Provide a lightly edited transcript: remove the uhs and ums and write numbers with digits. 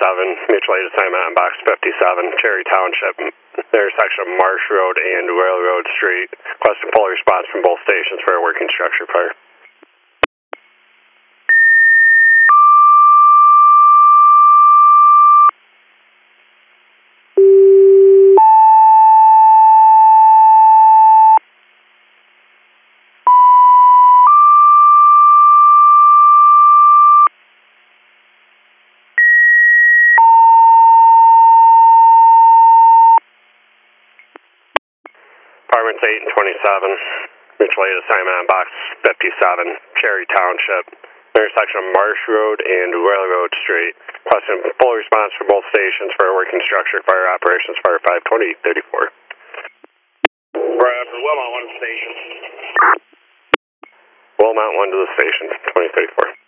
mutual aid assignment on box 57, Cherry Township, intersection of Marsh Road and Railroad Street. Requesting full response from both stations for a working structure fire. Apartments 8 and 27, mutual aid assignment on box 57, Cherry Township, intersection of Marsh Road and Railroad Street. Requesting full response from both stations for a working structure fire operations fire 52034. Bradford, Wilmot 1 to the station. Wilmot 1 to the station, 2034.